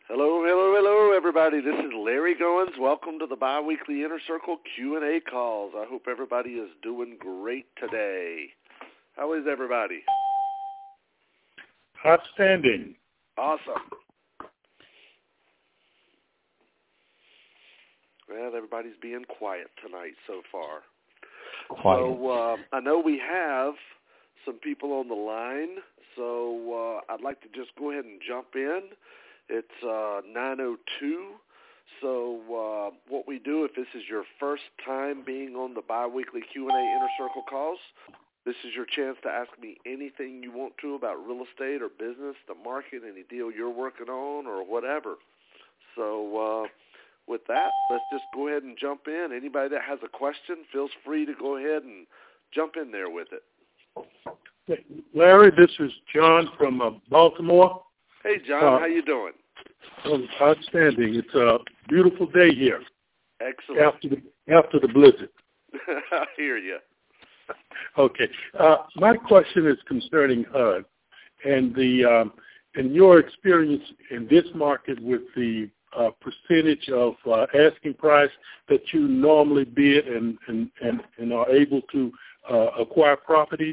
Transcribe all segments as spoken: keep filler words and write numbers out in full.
Hello, hello, hello, everybody. This is Larry Goins. Welcome to the bi-weekly Inner Circle Q and A calls. I hope everybody is doing great today. How is everybody? Outstanding. Awesome. Well, everybody's being quiet tonight so far. Quiet. So uh, I know we have some people on the line, so uh, I'd like to just go ahead and jump in. It's uh, nine oh two, so uh, what we do, if this is your first time being on the bi-weekly Q and A Inner Circle calls, this is your chance to ask me anything you want to about real estate or business, the market, any deal you're working on, or whatever. So uh, with that, let's just go ahead and jump in. Anybody that has a question, feels free to go ahead and jump in there with it. Larry, this is John from uh, Baltimore. Hey, John, uh, how you doing? Oh, outstanding. It's a beautiful day here. Excellent. After the after the blizzard. I hear you. Okay. Uh, my question is concerning H U D and the um, in your experience in this market with the uh, percentage of uh, asking price that you normally bid and and, and, and are able to uh, acquire properties.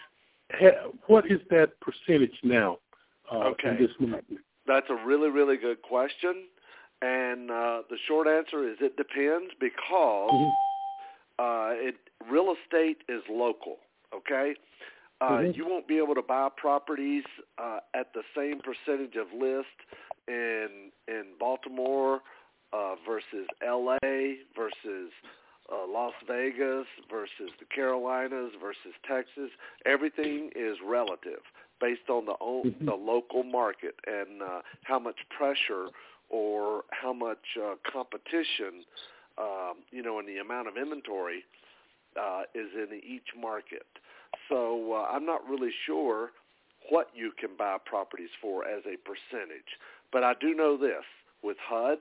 Ha- what is that percentage now? Uh, okay. In this market? That's a really, really good question. And uh, the short answer is it depends because mm-hmm. uh, it, real estate is local, okay? Uh, mm-hmm. You won't be able to buy properties uh, at the same percentage of list in, in Baltimore uh, versus L A versus uh, Las Vegas versus the Carolinas versus Texas. Everything is relative, based on the mm-hmm. the local market and uh, how much pressure or how much uh, competition, um, you know, and the amount of inventory uh, is in each market. So uh, I'm not really sure what you can buy properties for as a percentage. But I do know this, with H U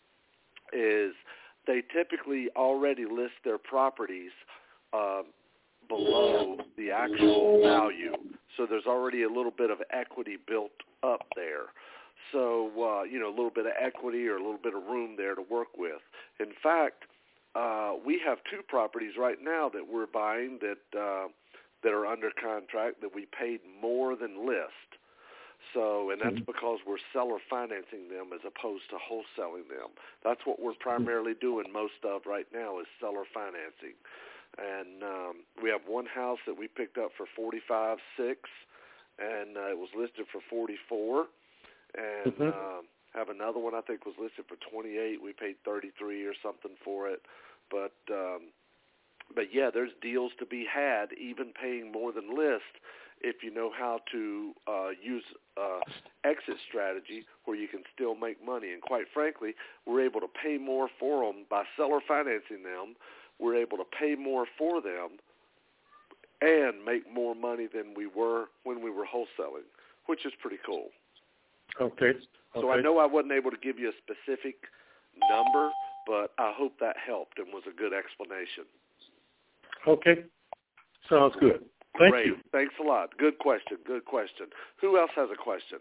D, is they typically already list their properties uh, below the actual value. So there's already a little bit of equity built up there. So, uh, you know, a little bit of equity or a little bit of room there to work with. In fact, uh, we have two properties right now that we're buying that uh, that are under contract that we paid more than list. So, and that's because we're seller financing them as opposed to wholesaling them. That's what we're primarily doing most of right now is seller financing. And um, we have one house that we picked up for forty-five six, and uh, it was listed for forty-four. And mm-hmm. uh, have another one I think was listed for twenty-eight. We paid thirty-three or something for it. But um, but yeah, there's deals to be had, even paying more than list, if you know how to uh, use uh, exit strategy where you can still make money. And quite frankly, we're able to pay more for them by seller financing them. We're able to pay more for them and make more money than we were when we were wholesaling, which is pretty cool. Okay. okay. So I know I wasn't able to give you a specific number, but I hope that helped and was a good explanation. Okay. Sounds good. Thank Great. you. Thanks a lot. Good question. Good question. Who else has a question?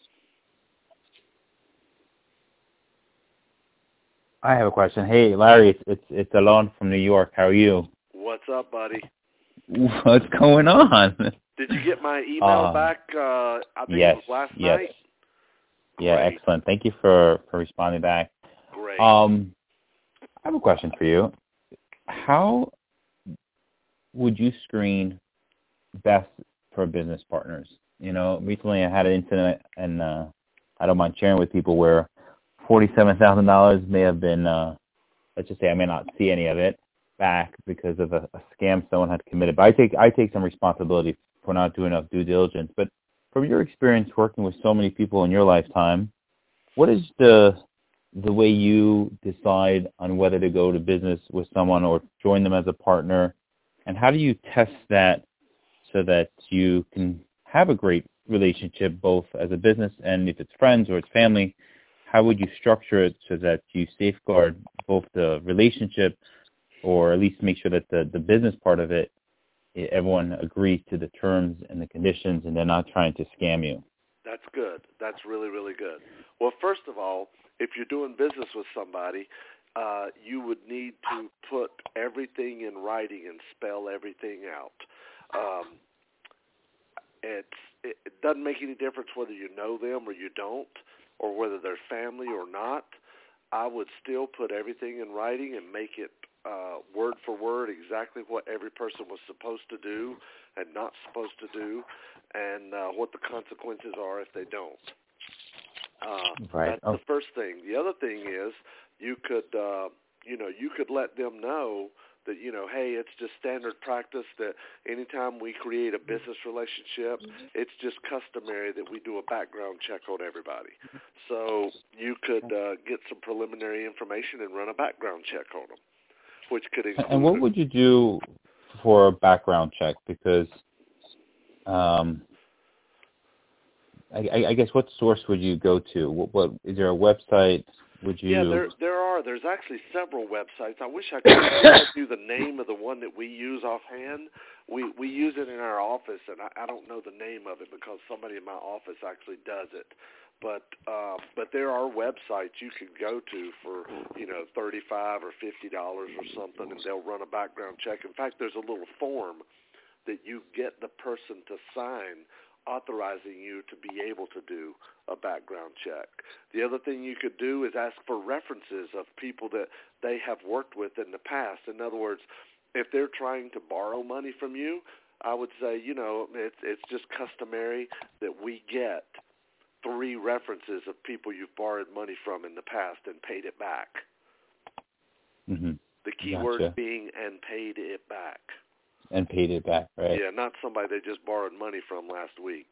I have a question. Hey, Larry, it's it's, it's Alon from New York. How are you? What's up, buddy? What's going on? Did you get my email um, back? Uh, I think yes, it was last yes. night. Yeah, Great. excellent. Thank you for, for responding back. Great. Um, I have a question for you. How would you screen best for business partners? You know, recently I had an incident, and uh, I don't mind sharing with people where forty-seven thousand dollars may have been, uh, let's just say I may not see any of it back because of a, a scam someone had committed. But I take I take some responsibility for not doing enough due diligence. But from your experience working with so many people in your lifetime, what is the the way you decide on whether to go to business with someone or join them as a partner? And how do you test that so that you can have a great relationship both as a business and if it's friends or it's family? How would you structure it so that you safeguard both the relationship or at least make sure that the, the business part of it, everyone agrees to the terms and the conditions and they're not trying to scam you? That's good. That's really, really good. Well, first of all, if you're doing business with somebody, uh, you would need to put everything in writing and spell everything out. Um, it's, it, it doesn't make any difference whether you know them or you don't, or whether they're family or not. I would still put everything in writing and make it uh, word for word exactly what every person was supposed to do and not supposed to do, and uh, what the consequences are if they don't. Uh, right. That's oh. the first thing. The other thing is you could, uh, you know, you could let them know that, you know, hey, it's just standard practice that anytime we create a business relationship, it's just customary that we do a background check on everybody. So you could uh, get some preliminary information and run a background check on them, which could include. And what would you do for a background check? Because um, I, I guess what source would you go to? What, what is there a website? Would you? Yeah, there there are. There's actually several websites. I wish I could tell you the name of the one that we use offhand. We we use it in our office, and I, I don't know the name of it because somebody in my office actually does it. But uh, but there are websites you can go to for, you know, thirty-five or fifty dollars or something, and they'll run a background check. In fact, there's a little form that you get the person to sign, authorizing you to be able to do a background check. The other thing you could do is ask for references of people that they have worked with in the past. In other words, if they're trying to borrow money from you, I would say, you know, it's it's just customary that we get three references of people you've borrowed money from in the past and paid it back. Mm-hmm. The key word Gotcha. being and paid it back. And paid it back, right? Yeah, not somebody they just borrowed money from last week.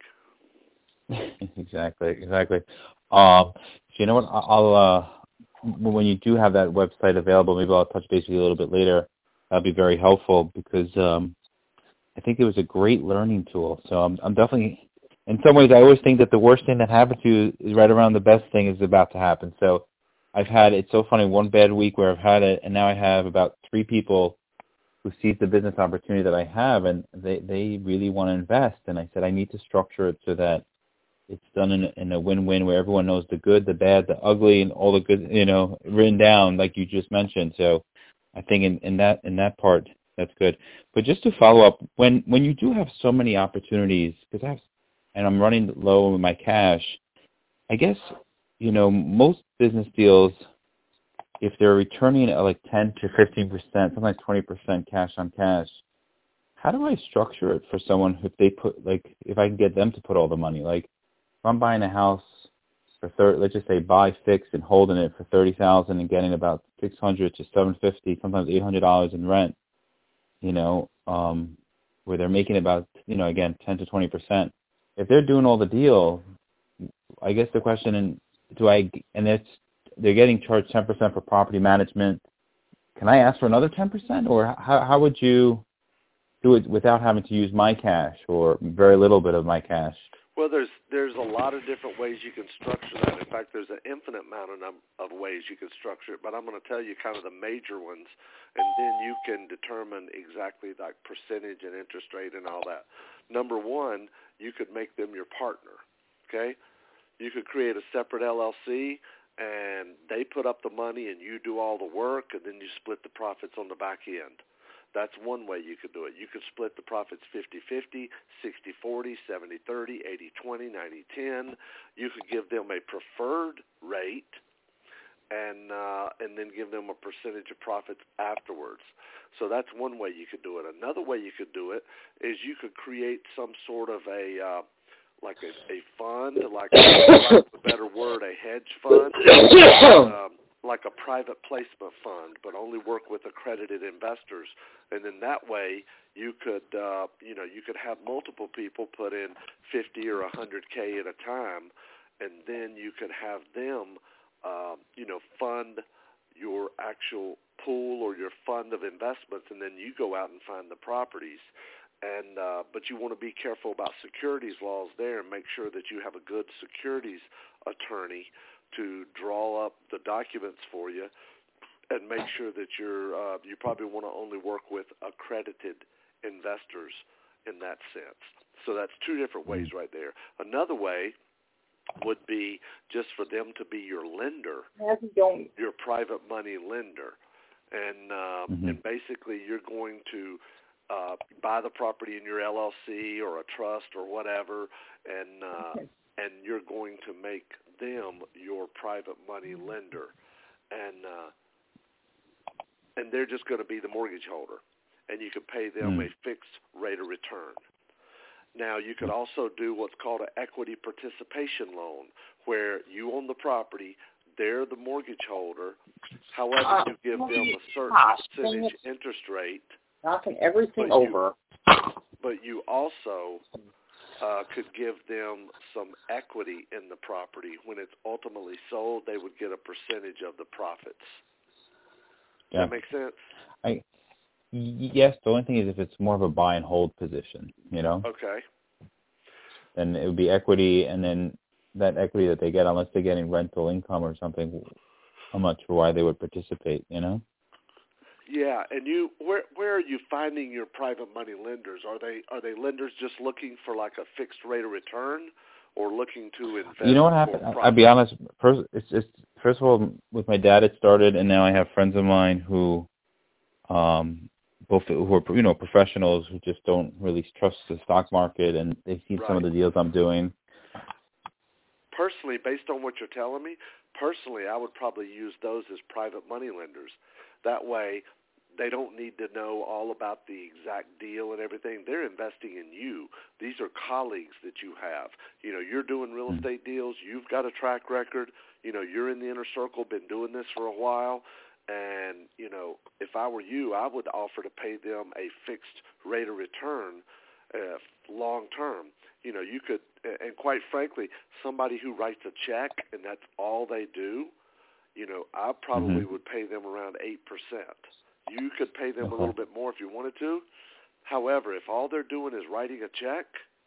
exactly, exactly. Um, so you know what? I'll uh, when you do have that website available, maybe I'll touch base with you a little bit later. That'd be very helpful because um, I think it was a great learning tool. So I'm, I'm definitely, in some ways, I always think that the worst thing that happened to you is right around the best thing is about to happen. So I've had, it's so funny, one bad week where I've had it, and now I have about three people who sees the business opportunity that I have, and they, they really want to invest. And I said, I need to structure it so that it's done in, in a win-win where everyone knows the good, the bad, the ugly, and all the good, you know, written down like you just mentioned. So I think in, in that in that part, that's good. But just to follow up, when, when you do have so many opportunities, because I have, and I'm running low with my cash, I guess, you know, most business deals, if they're returning at like ten to fifteen percent, sometimes twenty percent cash on cash, how do I structure it for someone if they put, like, if I can get them to put all the money? Like, if I'm buying a house for thirty, let's just say buy fixed and holding it for thirty thousand and getting about six hundred to seven fifty, sometimes eight hundred dollars in rent, you know, um, where they're making about, you know, again, ten to twenty percent. If they're doing all the deal, I guess the question, and do I, and it's, they're getting charged ten percent for property management. Can I ask for another ten percent, or how how would you do it without having to use my cash or very little bit of my cash? Well, there's there's a lot of different ways you can structure that. In fact, there's an infinite amount of, num- of ways you can structure it, but I'm going to tell you kind of the major ones, and then you can determine exactly like percentage and interest rate and all that. Number one, you could make them your partner, okay? You could create a separate L L C, and they put up the money and you do all the work, and then you split the profits on the back end. That's one way you could do it. You could split the profits fifty-fifty, sixty forty, seventy thirty, eighty twenty, ninety ten. You could give them a preferred rate and uh, and then give them a percentage of profits afterwards. So that's one way you could do it. Another way you could do it is you could create some sort of a uh, like a, a fund, like a, like a better word, a hedge fund, um, like a private placement fund, but only work with accredited investors. And then that way you could, uh, you know, you could have multiple people put in fifty or one hundred K at a time, and then you could have them, uh, you know, fund your actual pool or your fund of investments, and then you go out and find the properties. And uh, but you want to be careful about securities laws there and make sure that you have a good securities attorney to draw up the documents for you, and make sure that you're uh, you probably want to only work with accredited investors in that sense. So that's two different ways right there. Another way would be just for them to be your lender, Don't. your private money lender. And um, mm-hmm. and basically you're going to uh, buy the property in your L L C or a trust or whatever, and uh, Okay. and you're going to make them your private money lender, and uh, and they're just going to be the mortgage holder, and you can pay them mm. a fixed rate of return. Now, you could also do what's called an equity participation loan, where you own the property, they're the mortgage holder. However, you give them a certain percentage interest rate. Knocking everything but over. You, but you also uh, could give them some equity in the property. When it's ultimately sold, they would get a percentage of the profits. Does Yeah. that make sense? I, yes, the only thing is if it's more of a buy and hold position, you know? Okay. Then it would be equity, and then that equity that they get, unless they're getting rental income or something, I'm not sure why they would participate, you know? Yeah, and you where where are you finding your private money lenders? Are they are they lenders just looking for like a fixed rate of return, or looking to invest? You know what happened? I'll be honest. First, it's just first of all, with my dad it started, and now I have friends of mine who, um, both who are you know professionals who just don't really trust the stock market, and they've seen Right. some of the deals I'm doing. Personally, based on what you're telling me, personally, I would probably use those as private money lenders. That way, they don't need to know all about the exact deal and everything. They're investing in you. These are colleagues that you have. You know, you're doing real estate deals. You've got a track record. You know, you're in the inner circle, been doing this for a while. And, you know, if I were you, I would offer to pay them a fixed rate of return uh, long term. You know, you could, and quite frankly, somebody who writes a check and that's all they do, you know, I probably Mm-hmm. would pay them around eight percent. You could pay them Okay. a little bit more if you wanted to. However, if all they're doing is writing a check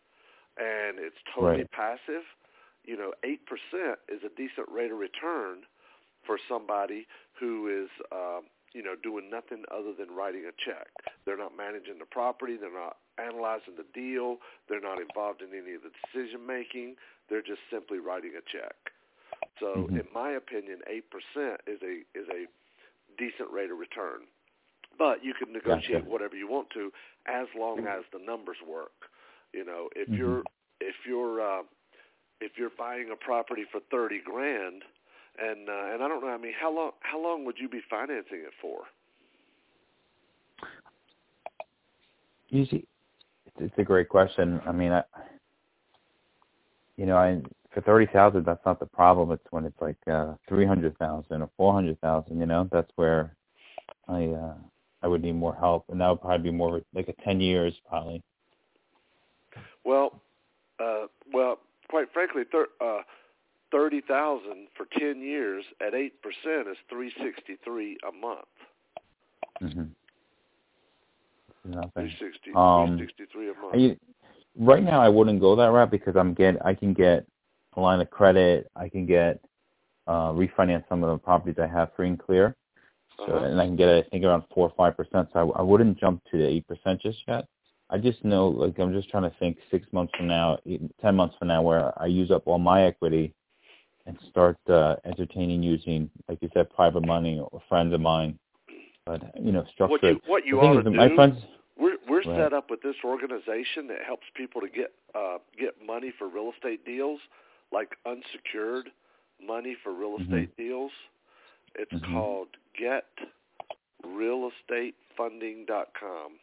and it's totally Right. passive, you know, eight percent is a decent rate of return for somebody who is, uh, you know, doing nothing other than writing a check. They're not managing the property. They're not analyzing the deal. They're not involved in any of the decision-making. They're just simply writing a check. So, Mm-hmm. in my opinion, eight percent is a is a decent rate of return. But you can negotiate Gotcha. whatever you want to, as long as the numbers work. You know, if Mm-hmm. you're if you're uh, if you're buying a property for thirty grand, and uh, and I don't know, I mean, how long how long would you be financing it for? Usually, it's, it's a great question. I mean, I, you know, I for thirty thousand, that's not the problem. It's when it's like uh, three hundred thousand or four hundred thousand. You know, that's where I uh, I would need more help, and that would probably be more like a ten years probably. Well, uh, well, quite frankly, thir- uh, thirty thousand for ten years at eight percent is three sixty three a month. Mm-hmm. Nothing. Three sixty Um, three sixty three a month. I, right now, I wouldn't go that route because I'm get I can get a line of credit. I can get uh, refinance some of the properties I have free and clear, so Uh-huh. and I can get it, I think around four or five percent. So I, I wouldn't jump to the eight percent just yet. I just know, like I'm just trying to think six months from now, eight, ten months from now, where I use up all my equity and start uh, entertaining using, like you said, private money or friends of mine. But you know, structured. What you, what you the thing ought is, to do, my friends. we're we're Right. set up with this organization that helps people to get uh, get money for real estate deals, like unsecured money for real Mm-hmm. estate deals. It's Mm-hmm. called get real estate funding dot com.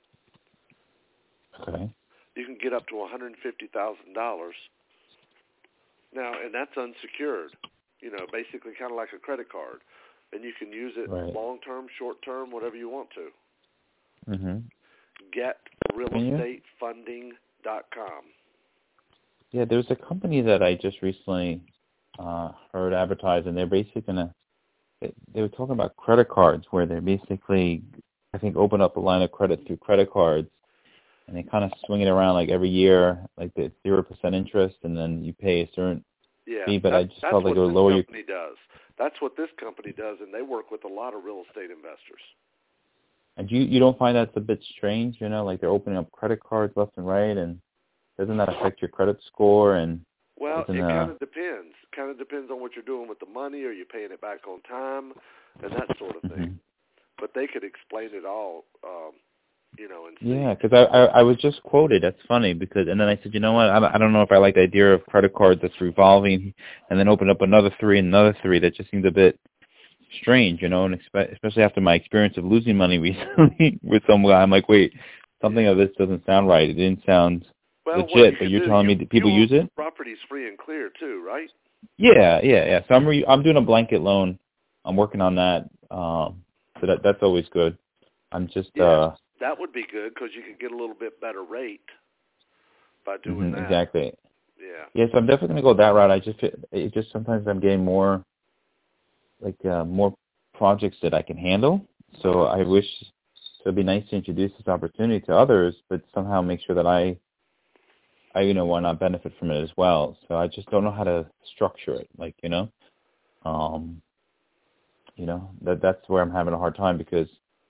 Okay. You can get up to one hundred fifty thousand dollars. Now, and that's unsecured. You know, basically kind of like a credit card. And you can use it Right. long-term, short-term, whatever you want to. Mm-hmm. get real estate funding dot com. Yeah, there's a company that I just recently uh, heard advertised, and they're basically gonna. They, they were talking about credit cards, where they're basically, I think, open up a line of credit through credit cards, and they kind of swing it around like every year, like the zero percent interest, and then you pay a certain Yeah, fee. But that, I just that's felt like what it would this lower your. company does. That's what this company does, and they work with a lot of real estate investors. And you you don't find that's a bit strange, you know, like they're opening up credit cards left and right, and doesn't that affect your credit score? And Well, Doesn't, it uh, kind of depends. Kind of depends on what you're doing with the money. Are you paying it back on time, and that sort of thing. mhm. But they could explain it all, um, you know, and see. Yeah, because I, I I was just quoted. That's funny because, and then I said, you know what? I, I don't know if I like the idea of credit cards that's revolving, and then open up another three and another three. That just seemed a bit strange, you know, and expe- especially after my experience of losing money recently with some guy. I'm like, wait, something of this doesn't sound right. It didn't sound well, what legit. you But can you're do, telling you, me that people you use it? Properties free and clear too, right? Yeah, yeah, yeah. So I'm re- I'm doing a blanket loan. I'm working on that. Um, so that that's always good. I'm just Yeah, uh that would be good because you could get a little bit better rate by doing mhm, that. exactly. Yeah. Yes, I'm definitely gonna go that route. I just it just sometimes I'm getting more like uh, more projects that I can handle. So I wish so it'd be nice to introduce this opportunity to others, but somehow make sure that I I you know want to benefit from it as well. So I just don't know how to structure it. Like you know, um, you know that that's where I'm having a hard time because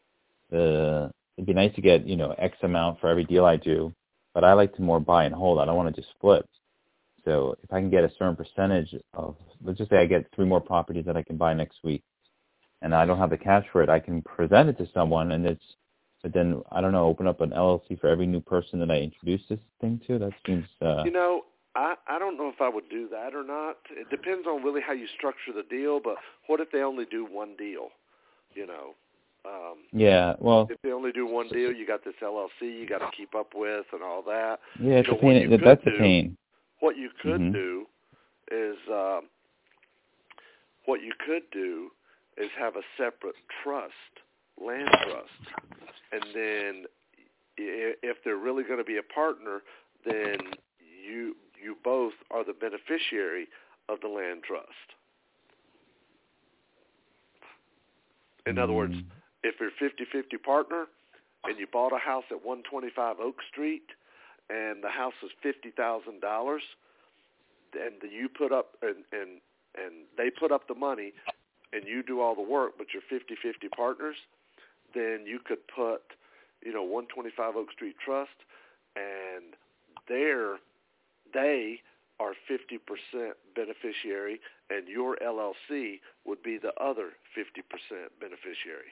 the it'd be nice to get you know X amount for every deal I do, but I like to more buy and hold. I don't want to just flip. So if I can get a certain percentage of, let's just say I get three more properties that I can buy next week, and I don't have the cash for it, I can present it to someone, and it's, but then, I don't know, open up an L L C for every new person that I introduce this thing to? That seems... Uh, you know, I, I don't know if I would do that or not. It depends on really how you structure the deal, but what if they only do one deal, you know? Um, yeah, well... If they only do one deal, you got this L L C you got to keep up with and all that. Yeah, it's you know, a pain. what That's do, a pain. What you could mm-hmm. do is... Uh, What you could do is have a separate trust, land trust, and then if they're really going to be a partner, then you you both are the beneficiary of the land trust. In mm. other words, if you're fifty-fifty partner and you bought a house at one twenty-five Oak Street and the house was fifty thousand dollars, and you put up and, and and they put up the money and you do all the work, but you're fifty-fifty partners, then you could put, you know, one twenty-five Oak Street Trust, and they're, they are fifty percent beneficiary, and your L L C would be the other fifty percent beneficiary.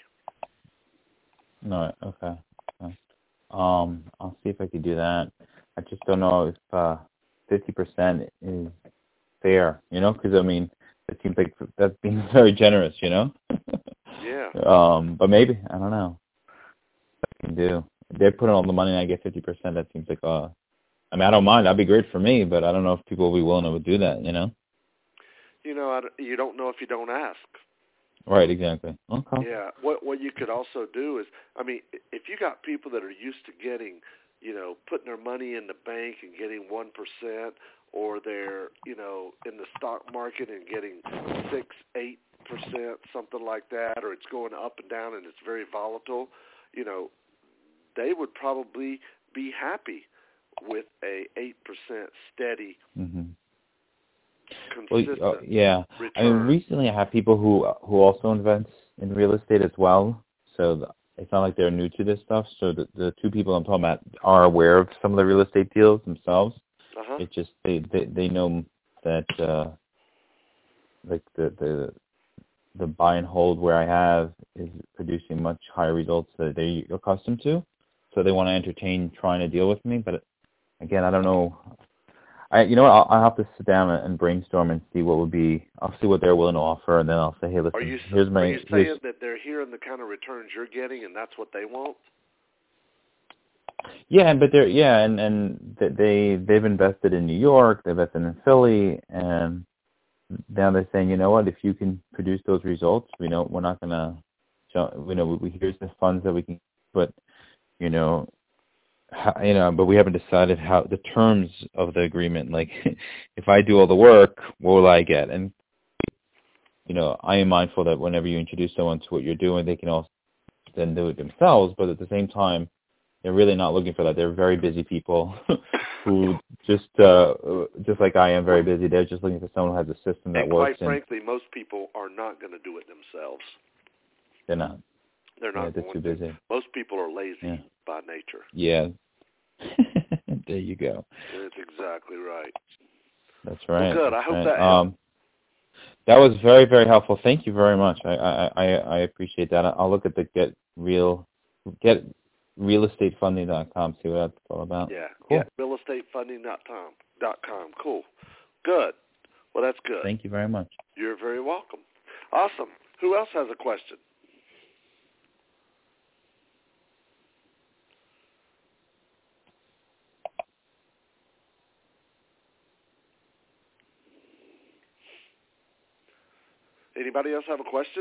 No, okay. okay. Um, I'll see if I could do that. I just don't know if uh, fifty percent is fair, you know, because, I mean, it seems like that's being very generous, you know? Yeah. Um, but maybe, I don't know. I can do. They're putting all the money and I get fifty percent. That seems like, uh, I mean, I don't mind. That'd be great for me, but I don't know if people will be willing to do that, you know? You know, I, you don't know if you don't ask. Right, exactly. Okay. Yeah. What what you could also do is, I mean, if you got people that are used to getting, you know, putting their money in the bank and getting one percent, or they're, you know, in the stock market and getting six, eight percent, something like that, or it's going up and down and it's very volatile, you know, they would probably be happy with a eight percent steady, mm-hmm. consistent well, uh, yeah. return. I mean, recently I have people who who also invest in real estate as well, so the, it's not like they're new to this stuff. So the, the two people I'm talking about are aware of some of the real estate deals themselves. Uh-huh. It's just they, they, they know that uh, like the, the the buy and hold where I have is producing much higher results that they're accustomed to. So they want to entertain trying to deal with me. But again, I don't know. I you know what? I'll, I'll have to sit down and brainstorm and see what would be. I'll see what they're willing to offer, and then I'll say, hey, listen, are you, here's my. Are you saying here's, that they're hearing the kind of returns you're getting, and that's what they want? Yeah, but they're yeah, and and they they've invested in New York, they've invested in Philly, and now they're saying, you know what, if you can produce those results, we know we're not gonna, you know, we, here's the funds that we can, but you know, how, you know, but we haven't decided how the terms of the agreement. Like, if I do all the work, what will I get? And you know, I am mindful that whenever you introduce someone to what you're doing, they can also then do it themselves, but at the same time, they're really not looking for that. They're very busy people who just, uh, just like I am, very busy. They're just looking for someone who has a system that and works. Quite frankly, most people are not going to do it themselves. They're not. They're not. Yeah, they're going too to. busy. Most people are lazy yeah. by nature. Yeah. There you go. That's exactly right. That's right. Well, good. That's I hope right. that um, helped. That was very, very helpful. Thank you very much. I, I, I, I appreciate that. I'll look at the Get Real, Get Real Estate Funding dot com. See what that's all about. Yeah. Cool. Get Real Estate Funding dot com. Cool. Good. Well, that's good. Thank you very much. You're very welcome. Awesome. Who else has a question? Anybody else have a question?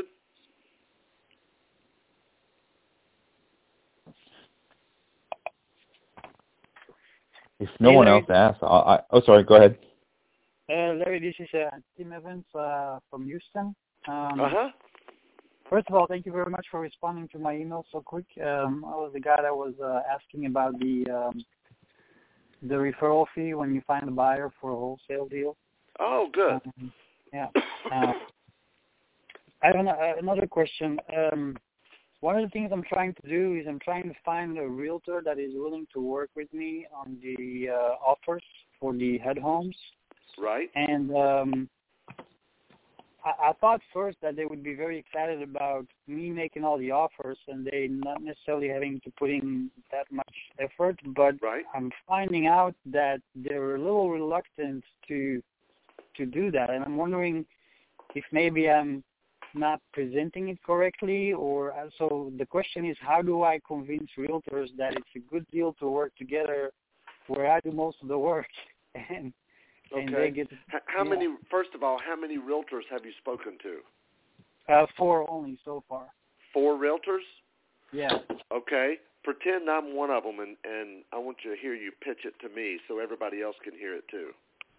If no Hey, one Larry. else asks, I'll, I, oh, sorry, go ahead. Uh, Larry, this is uh, Tim Evans uh, from Houston. Um, Uh-huh. First of all, thank you very much for responding to my email so quick. Um, I was the guy that was uh, asking about the um, the referral fee when you find a buyer for a wholesale deal. Oh, good. Um, yeah. Uh, I have an, uh, another question. Um, one of the things I'm trying to do is I'm trying to find a realtor that is willing to work with me on the uh, offers for the head homes. Right. And um, I, I thought first that they would be very excited about me making all the offers and they not necessarily having to put in that much effort. But Right. I'm finding out that they're a little reluctant to to do that. And I'm wondering if maybe I'm not presenting it correctly. Or uh, so the question is, how do I convince realtors that it's a good deal to work together where I do most of the work and And Okay. they get, H- how yeah. many, first of all, how many realtors have you spoken to? Uh, four only so far. Four realtors? Yeah. Okay. Pretend I'm one of them, and, and I want you to hear you pitch it to me so everybody else can hear it too.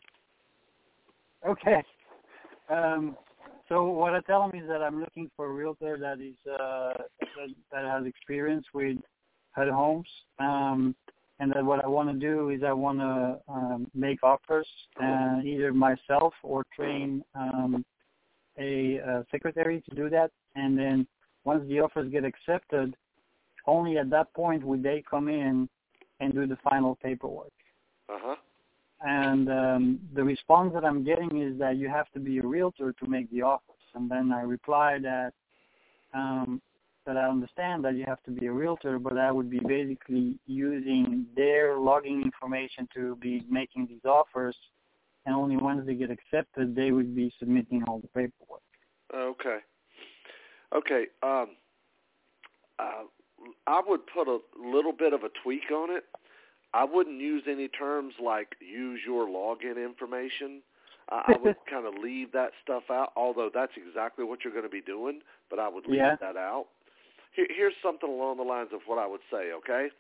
Okay. Um, so what I tell them is that I'm looking for a realtor that is uh, that, that has experience with head homes, um, and that what I want to do is I want to um, make offers, uh, either myself or train um, a, a secretary to do that, and then once the offers get accepted, only at that point would they come in and do the final paperwork. Uh-huh. And um, the response that I'm getting is that you have to be a realtor to make the offers. And then I reply that um, that I understand that you have to be a realtor, but I would be basically using their logging information to be making these offers, and only once they get accepted, they would be submitting all the paperwork. Okay. Okay. Um, uh, I would put a little bit of a tweak on it. I wouldn't use any terms like use your login information. I, I would kind of leave that stuff out, although that's exactly what you're going to be doing, but I would leave Yeah. that out. Here, here's something along the lines of what I would say, okay?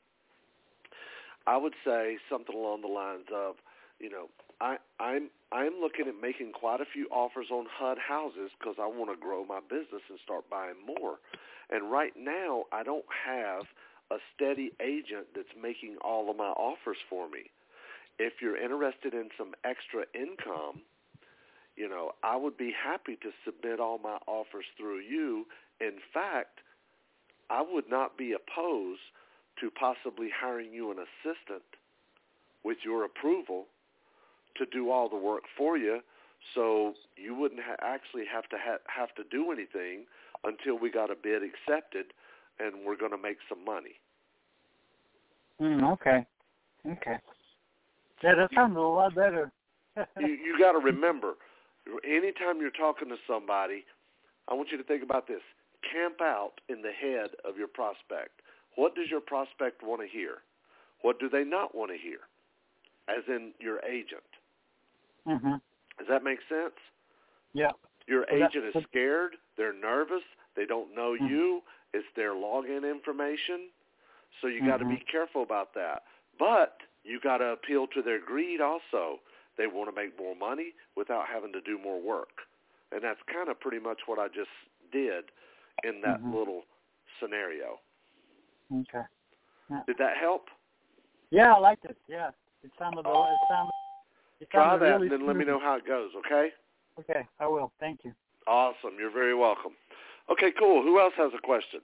I would say something along the lines of, you know, I, I'm I'm looking at making quite a few offers on H U D houses because I want to grow my business and start buying more. And right now, I don't have a steady agent that's making all of my offers for me. If you're interested in some extra income, you know, I would be happy to submit all my offers through you. In fact, I would not be opposed to possibly hiring you an assistant with your approval to do all the work for you, so you wouldn't ha- actually have to ha- have to do anything until we got a bid accepted and we're going to make some money. Mm, okay. Okay. Yeah, that sounds a lot better. you you got to remember, anytime you're talking to somebody, I want you to think about this. Camp out in the head of your prospect. What does your prospect want to hear? What do they not want to hear? As in your agent. Mm-hmm. Does that make sense? Yeah. Your Well, agent that- is scared. They're nervous. They don't know Mhm. you. It's their login information. So you Mhm. got to be careful about that. But you got to appeal to their greed also. They want to make more money without having to do more work. And that's kind of pretty much what I just did in that Mhm. little scenario. Okay. Yeah. Did that help? Yeah, I liked it. Yeah, it sounded. It sounded. It Try sounded that really and then let me smooth. know how it goes, okay? Okay, I will. Thank you. Awesome. You're very welcome. Okay, cool. Who else has a question?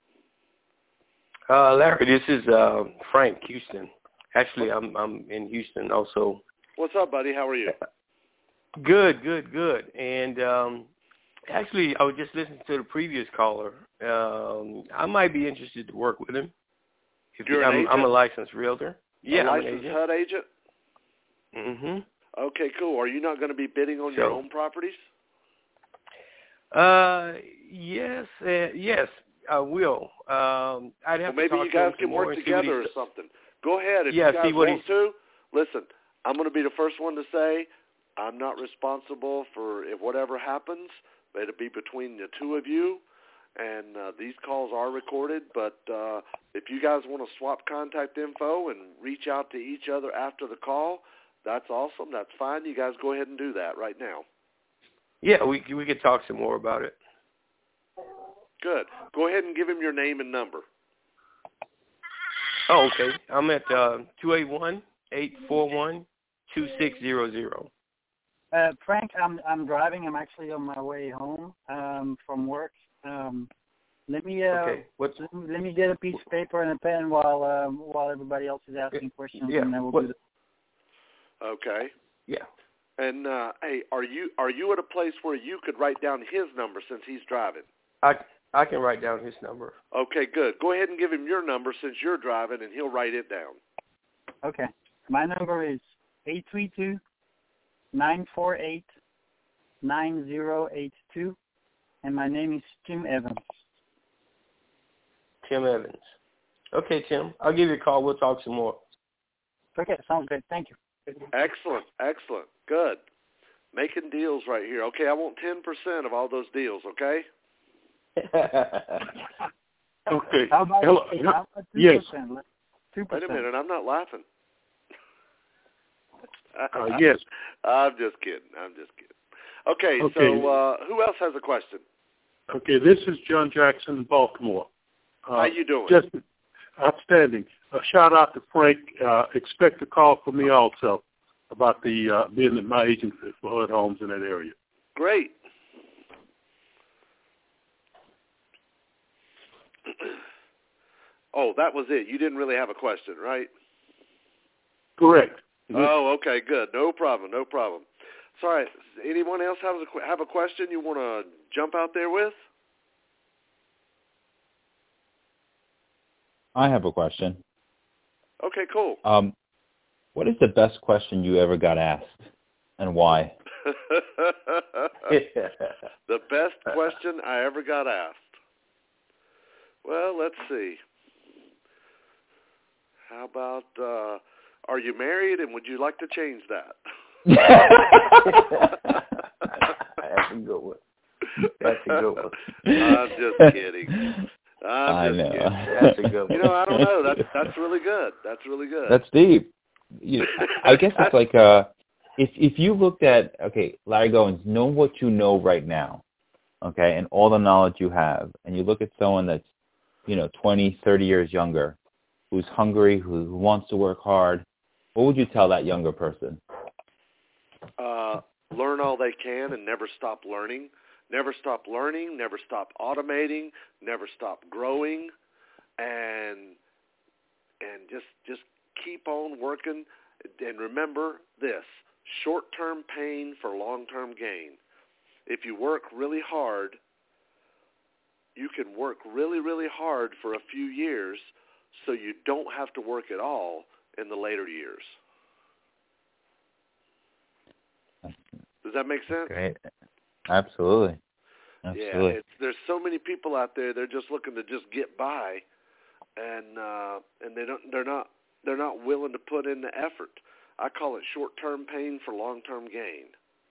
Uh, Larry, this is uh, Frank, Houston. Actually, I'm I'm in Houston also. What's up, buddy? How are you? Good, good, good. And um, actually, I was just listening to the previous caller. Um, I might be interested to work with him. If You're an I'm, agent? I'm a licensed realtor. Yeah, a I'm an licensed agent. H U D agent? Mm-hmm. Okay, cool. Are you not going to be bidding on So, your own properties? Uh, yes, uh, yes, I will. Um, I'd have Well, maybe to talk you to him guys some can more work and see what together or he's- something. Go ahead. If Yeah, you guys see what want he's- to, listen, I'm going to be the first one to say I'm not responsible for if whatever happens. It'll be between the two of you, and uh, these calls are recorded. But uh, if you guys want to swap contact info and reach out to each other after the call, that's awesome. That's fine. You guys go ahead and do that right now. Yeah, we we could talk some more about it. Good. Go ahead and give him your name and number. Oh, okay. I'm at uh, two eight one, eight four one, two six zero zero. Uh, Frank, I'm I'm driving. I'm actually on my way home um, from work. Um, let me uh, Okay. What's let me, let me get a piece of paper and a pen while um, while everybody else is asking questions, yeah. and then we'll what, do that. Okay. Yeah. And uh, hey, are you are you at a place where you could write down his number since he's driving? I, I can write down his number. Okay, good. Go ahead and give him your number since you're driving, and he'll write it down. Okay. My number is eight three two, nine four eight, nine zero eight two, and my name is Tim Evans. Tim Evans. Okay, Tim. I'll give you a call. We'll talk some more. Okay, sounds good. Thank you. Excellent, excellent, good. Making deals right here. Okay, I want ten percent of all those deals. Okay. Okay. How about, Hello. how about two Yes. percent? two Wait percent. a minute, I'm not laughing. Uh, yes. I'm just kidding. I'm just kidding. Okay, Okay. so uh, who else has a question? Okay, this is John Jackson in Baltimore. Uh, How you doing? Just outstanding. A shout out to Frank. Uh, expect a call from me also about the uh, being at my agency for H U D homes in that area. Great. Oh, that was it. You didn't really have a question, right? Correct. Oh, okay, good. No problem, no problem. Sorry, anyone else have a, have a question you want to jump out there with? I have a question. Okay, cool. Um, what is the best question you ever got asked, and why? The best question I ever got asked. Well, let's see. How about, uh, are you married and would you like to change that? That's a good one. That's a good one. I'm just kidding. I'm I just know. kidding. That's a good one. You know, I don't know. That's that's really good. That's really good. That's deep. You, I guess it's like uh, if if you looked at okay, Larry Goins, know what you know right now, okay, and all the knowledge you have, and you look at someone that's, you know, twenty, thirty years younger, who's hungry, who, who wants to work hard, what would you tell that younger person? Uh, learn all they can and never stop learning. Never stop learning, never stop automating, never stop growing, and and just just keep on working. And remember this, short-term pain for long-term gain. If you work really hard, you can work really, really hard for a few years so you don't have to work at all in the later years. Does that make sense? Great. Absolutely. Absolutely. Yeah, it's, there's so many people out there. They're just looking to just get by, and uh, and they don't. They're not. They're not willing to put in the effort. I call it short-term pain for long-term gain.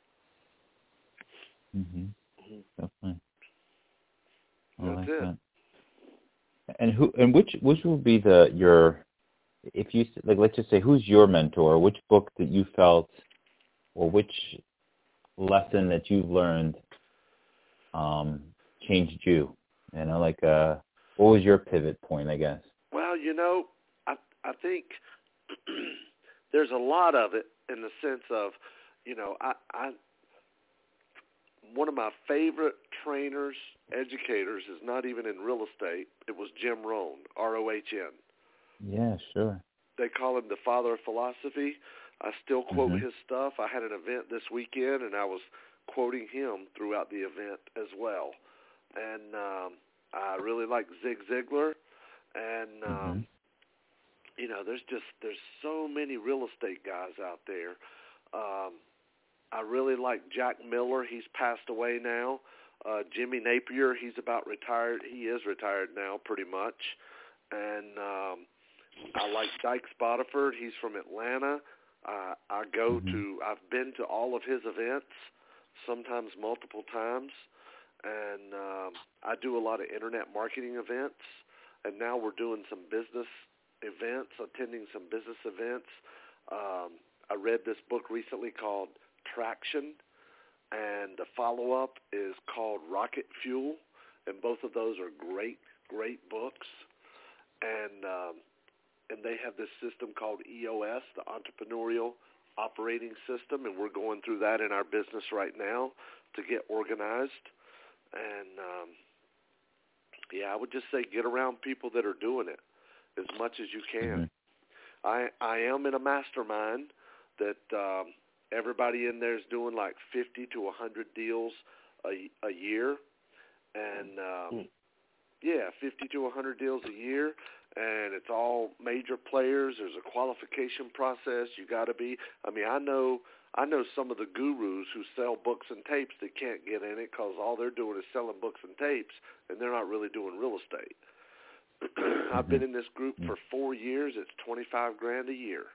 Mm-hmm. Definitely. I That's like it. that. And who? And which? Which would be the your? If you like, let's just say, who's your mentor? Which book that you felt, or which lesson that you've learned um, changed you? You know, like uh, what was your pivot point, I guess? Well, you know, I I think there's a lot of it in the sense of, you know, I, I one of my favorite trainers, educators is not even in real estate. It was Jim Rohn, R O H N. Yeah, sure. They call him the father of philosophy. I still quote Mm-hmm. his stuff. I had an event this weekend, and I was quoting him throughout the event as well. And um, I really like Zig Ziglar, and um, Mm-hmm. you know, there's just there's so many real estate guys out there. Um, I really like Jack Miller. He's passed away now. Uh, Jimmy Napier, he's about retired. He is retired now, pretty much. And um, I like Dyke Spotiford. He's from Atlanta. Uh, I go Mm-hmm. to. I've been to all of his events, sometimes multiple times, and um, I do a lot of internet marketing events. And now we're doing some business events, attending some business events. Um, I read this book recently called Traction, and the follow-up is called Rocket Fuel, and both of those are great, great books. And um, and they have this system called E O S, the Entrepreneurial Operating System, and we're going through that in our business right now to get organized. And um, yeah, I would just say get around people that are doing it as much as you can. Mm-hmm. I I am in a mastermind that um, everybody in there is doing like fifty to one hundred deals a, a year, and um, Mm. yeah, fifty to one hundred deals a year, and it's all major players. There's a qualification process. You got to be. I mean, I know I know some of the gurus who sell books and tapes that can't get in it because all they're doing is selling books and tapes, and they're not really doing real estate. I've been in this group for four years. It's twenty-five grand a year,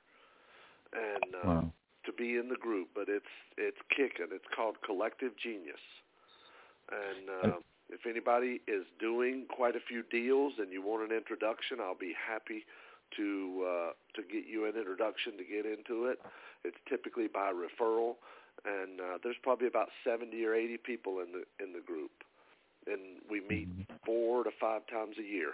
and uh, Wow. to be in the group. But it's it's kicking. It's called Collective Genius. And uh, if anybody is doing quite a few deals and you want an introduction, I'll be happy to uh, to get you an introduction to get into it. It's typically by referral, and uh, there's probably about seventy or eighty people in the in the group, and we meet four to five times a year.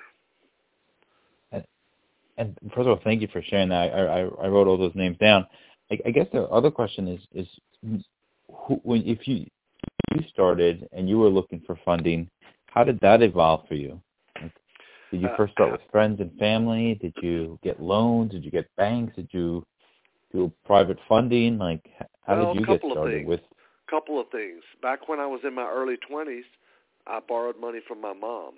And first of all, thank you for sharing that. I, I, I wrote all those names down. I, I guess the other question is, is who, when if you you started and you were looking for funding, how did that evolve for you? Like, did you first start with friends and family? Did you get loans? Did you get banks? Did you do private funding? Like, how well, did you a couple get started of things. with? Couple of things. Back when I was in my early twenties, I borrowed money from my mom.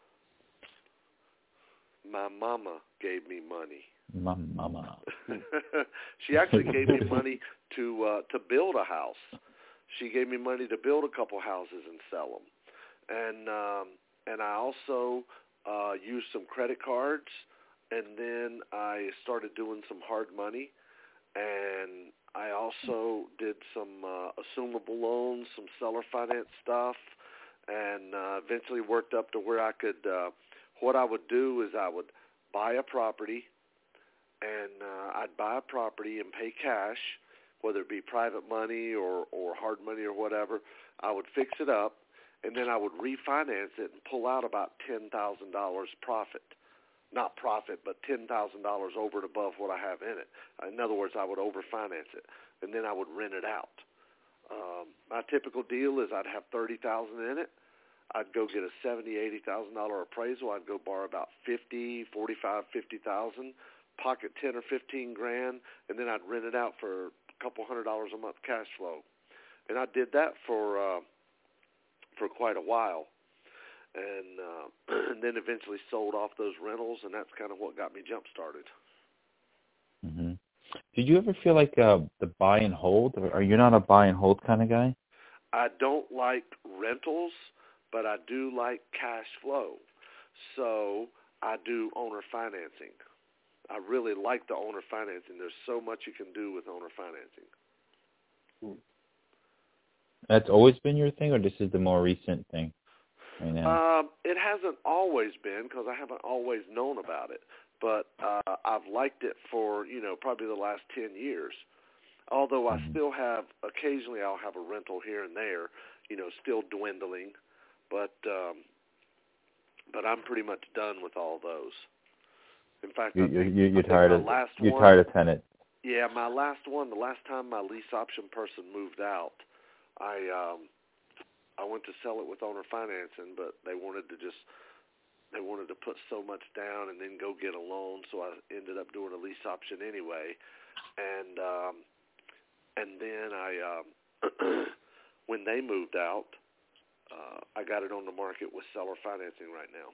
My mama gave me money. My mama. She actually gave me money to uh, to build a house. She gave me money to build a couple houses and sell them. And um, and I also uh, used some credit cards, and then I started doing some hard money. And I also did some uh, assumable loans, some seller finance stuff, and uh, eventually worked up to where I could uh, – what I would do is I would buy a property, and uh, I'd buy a property and pay cash, whether it be private money or, or hard money or whatever. I would fix it up, and then I would refinance it and pull out about ten thousand dollars profit. Not profit, but ten thousand dollars over and above what I have in it. In other words, I would overfinance it, and then I would rent it out. Um, my typical deal is I'd have thirty thousand dollars in it. I'd go get a seventy thousand dollars, eighty thousand dollars appraisal. I'd go borrow about fifty, forty-five, fifty thousand, pocket ten or fifteen grand, and then I'd rent it out for a couple hundred dollars a month cash flow. And I did that for uh, for quite a while, and, uh, and then eventually sold off those rentals, and that's kind of what got me jump started. Mm-hmm. Did you ever feel like uh, the buy and hold, or are you not a buy and hold kind of guy? I don't like rentals, but I do like cash flow. So I do owner financing. I really like the owner financing. There's so much you can do with owner financing. That's always been your thing, or this is the more recent thing right now? Um, it hasn't always been because I haven't always known about it. But uh, I've liked it for, you know, probably the last ten years. Although I Mm-hmm. still have, occasionally I'll have a rental here and there, you know, still dwindling. But um, but I'm pretty much done with all those. In fact, you, I think, you, you're I think tired my of last you're one, tired of tenant. Yeah, my last one, the last time my lease option person moved out, I um, I went to sell it with owner financing, but they wanted to just they wanted to put so much down and then go get a loan, so I ended up doing a lease option anyway. and um, and then I, um, when they moved out, uh, I got it on the market with seller financing right now.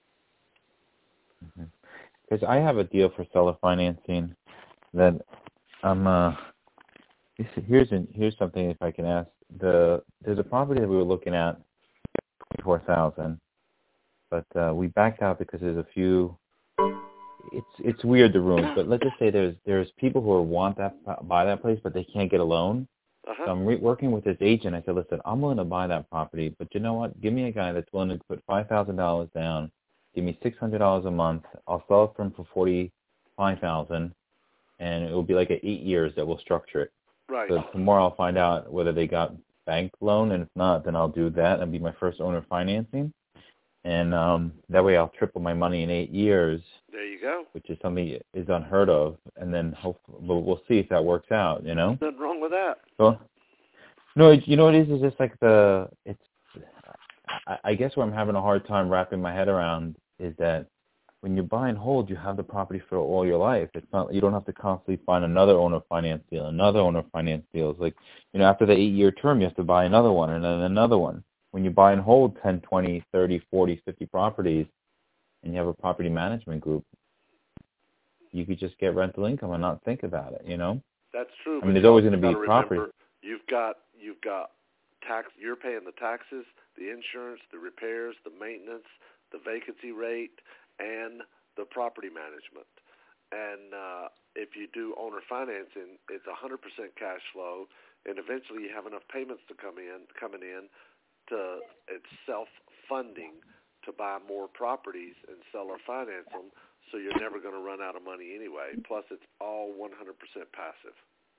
Because mm-hmm. I have a deal for seller financing that I'm. Uh, here's an, here's something if I can ask. The there's a property that we were looking at, twenty-four thousand, but uh, we backed out because there's a few. It's it's weird the rooms, but let's just say there's there's people who want that buy that place, but they can't get a loan. Uh-huh. So I'm re- working with this agent. I said, listen, I'm willing to buy that property, but you know what? Give me a guy that's willing to put five thousand dollars down. Give me six hundred dollars a month. I'll sell it for him for forty-five thousand dollars, and it will be like eight years that we'll structure it. Right. So tomorrow I'll find out whether they got bank loan, and if not, then I'll do that and be my first owner financing. And um, that way I'll triple my money in eight years. There you go. Which is something is unheard of. And then hopefully, we'll, we'll see if that works out, you know? Nothing wrong with that. So, no, it, you know what it is? It's just like the, it's, I, I guess where I'm having a hard time wrapping my head around is that when you buy and hold, you have the property for all your life. It's not, you don't have to constantly find another owner finance deal, another owner finance deal. It's like, you know, after the eight-year term, you have to buy another one and then another one. When you buy and hold ten, twenty, thirty, forty, fifty properties and you have a property management group, you could just get rental income and not think about it, you know? That's true. I mean, there's always going to be property. Remember, you've got, you've got tax, you're paying the taxes, the insurance, the repairs, the maintenance, the vacancy rate, and the property management. And uh, if you do owner financing, it's one hundred percent cash flow, and eventually you have enough payments to come in, coming in, to it's self-funding to buy more properties and sell or finance them, so you're never going to run out of money anyway. Plus, it's all one hundred percent passive.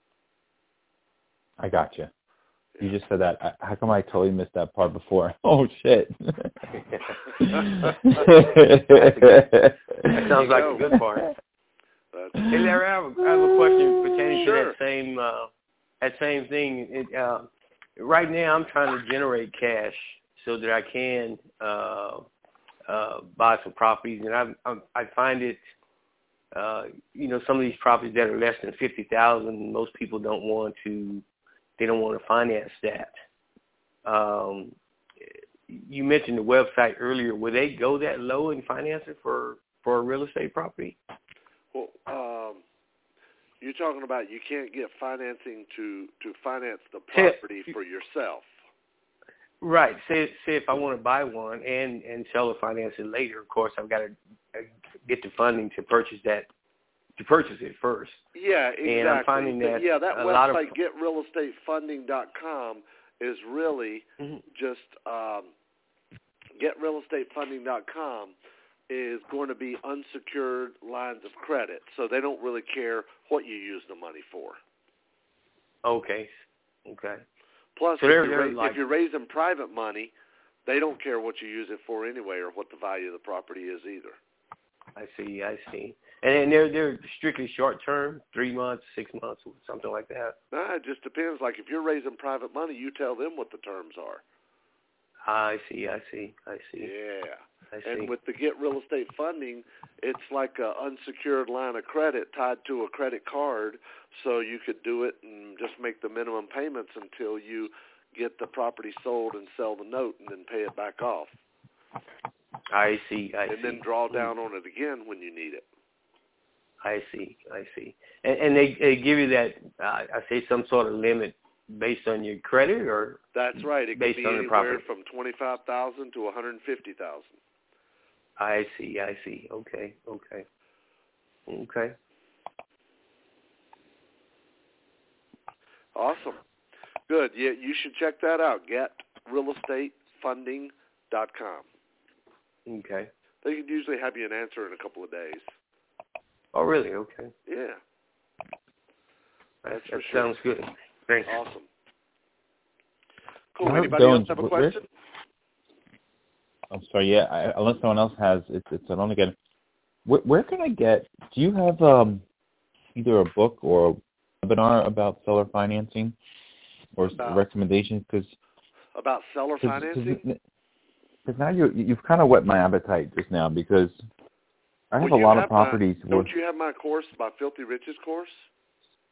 I got you. You just said that. How come I totally missed that part before? Oh, shit. That sounds like a good part. Hey, Larry, I have a, I have a question pertaining sure. to that same uh, that same thing. It, uh, right now, I'm trying to generate cash so that I can uh, uh, buy some properties, and I I, I find it, uh, you know, some of these properties that are less than fifty thousand, most people don't want to. They don't want to finance that. Um, you mentioned the website earlier. Will they go that low in financing for, for a real estate property? Well, um, you're talking about you can't get financing to, to finance the property say, for yourself. Right. Say say if I want to buy one and, and sell or finance it later, of course, I've got to get the funding to purchase that. To purchase it first. Yeah, exactly. And I'm finding that yeah, that a website, lot of... get real estate funding dot com, is really mm-hmm. just um, get real estate funding dot com is going to be unsecured lines of credit, so they don't really care what you use the money for. Okay, okay. Plus, so if, they're, you're, they're like... if you're raising private money, they don't care what you use it for anyway or what the value of the property is either. I see, I see. And they're they're strictly short term, three months, six months, something like that. Nah, it just depends. Like if you're raising private money, you tell them what the terms are. I see, I see, I see. Yeah. I see. And with the Get Real Estate Funding, it's like an unsecured line of credit tied to a credit card, so you could do it and just make the minimum payments until you get the property sold and sell the note and then pay it back off. I see, I and see. And then draw down on it again when you need it. I see, I see. And, and they, they give you that, uh, I say, some sort of limit based on your credit, or that's right. It based could be on anywhere property? from twenty-five thousand to one hundred fifty thousand. I see, I see. Okay, okay, okay. Awesome. Good. Yeah, you should check that out. get real estate funding dot com. Okay. They can usually have you an answer in a couple of days. Oh, really? Okay. Yeah. That, That's that for sure. sounds good. Thanks. Awesome. Cool. Well, Anybody going, else have a question? I'm sorry. Yeah, I, unless someone else has, it's it's an only again. Where, where can I get? Do you have um, either a book or a webinar about seller financing, or about, recommendations? Because about seller cause, financing. Because now you you've kind of whet my appetite just now because. I have well, a lot have of properties. My, don't you have my course, my Filthy Riches course?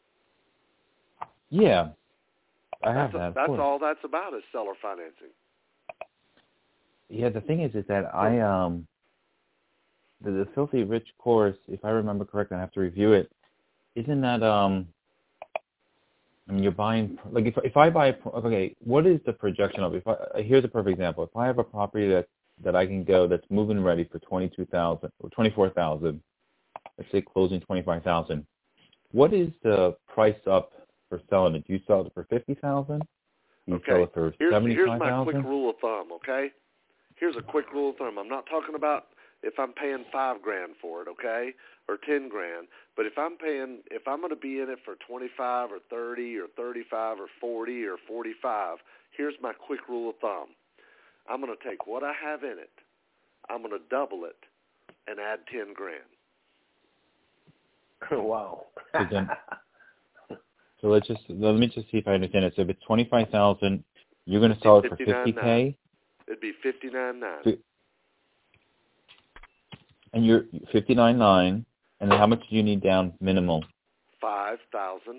Yeah, I have That's, that. a, Of that's course. all that's about is seller financing. Yeah, the thing is, is that I um, the, the Filthy Rich course, if I remember correctly, I have to review it. Isn't that um? I mean, you're buying like if if I buy a, okay, what is the projection of if I here's a perfect example. If I have a property that that I can go that's move-in ready for twenty-two thousand or twenty-four thousand, let's say closing twenty-five thousand. What is the price up for selling it? Do you sell it for fifty thousand? Do you Okay. sell it for here's, seventy-five here's my thousand? quick rule of thumb, okay? Here's a quick rule of thumb. I'm not talking about if I'm paying five grand for it, okay, or ten grand. But if I'm paying, if I'm going to be in it for twenty-five or thirty or thirty-five or forty or forty-five, here's my quick rule of thumb. I'm going to take what I have in it, I'm going to double it, and add ten grand. Wow. So, then, so let's just let me just see if I understand it. So if it's twenty-five thousand, you're going to sell it for fifty k. It'd be fifty-nine nine. And you're fifty-nine nine, and then how much do you need down minimal? Five thousand.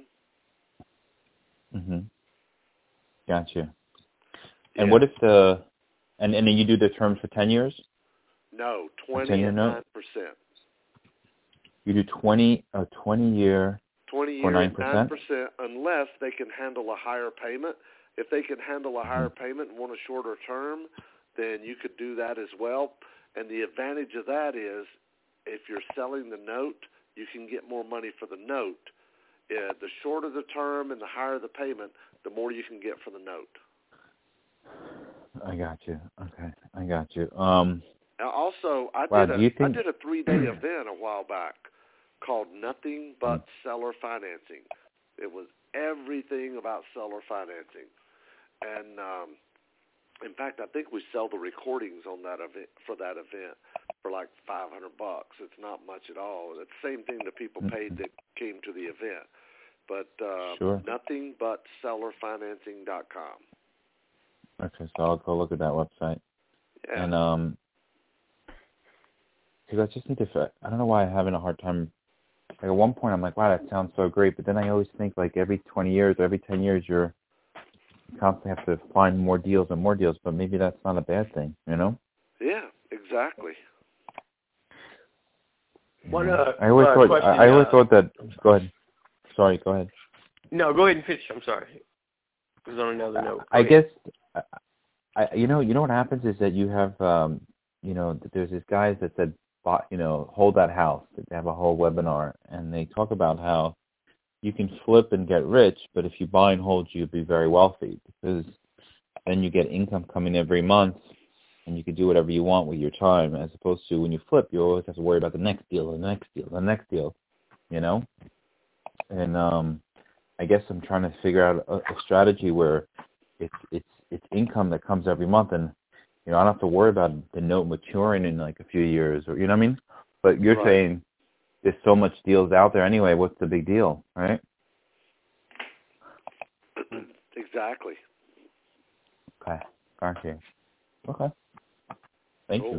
Mhm. Gotcha. And Yeah. what if the and and then you do the terms for ten years? No, twenty and nine percent. You do twenty a twenty year. Twenty for year nine and percent. nine percent, unless they can handle a higher payment. If they can handle a higher Mm-hmm. payment and want a shorter term, then you could do that as well. And the advantage of that is, if you're selling the note, you can get more money for the note. Uh, the shorter the term and the higher the payment, the more you can get for the note. I got you. Okay, I got you. Um. Now, also, I Wow, did a do you think... I did a three day event a while back called Nothing But Seller Financing. It was everything about seller financing, and um, in fact, I think we sell the recordings on that event for that event for like five hundred bucks. It's not much at all. It's the same thing that people paid that came to the event. But uh, Sure. nothing but seller financing dot com. Okay, so I'll go look at that website. Yeah. And um, because I just need to. I don't know why I'm having a hard time. Like at one point, I'm like, wow, that sounds so great. But then I always think like every twenty years or every ten years, you're you constantly have to find more deals and more deals. But maybe that's not a bad thing, you know? Yeah, exactly. What uh, I always uh, thought. question, I, I always uh, thought that. Go ahead. Sorry. Go ahead. No, go ahead and finish. I'm sorry. It was on another note. Go I ahead. guess. I, you know, you know what happens is that you have, um, you know, there's this guys that said, you know, hold that house. They have a whole webinar, and they talk about how you can flip and get rich, but if you buy and hold, you'll be very wealthy because then you get income coming every month, and you can do whatever you want with your time, as opposed to when you flip, you always have to worry about the next deal, the next deal, the next deal, you know? And um, I guess I'm trying to figure out a, a strategy where it's it's it's income that comes every month, and you know I don't have to worry about the note maturing in like a few years, or you know what I mean. But you're Right. saying there's so much deals out there anyway. What's the big deal, right? Exactly. Okay, got you. Okay, thank Cool. you.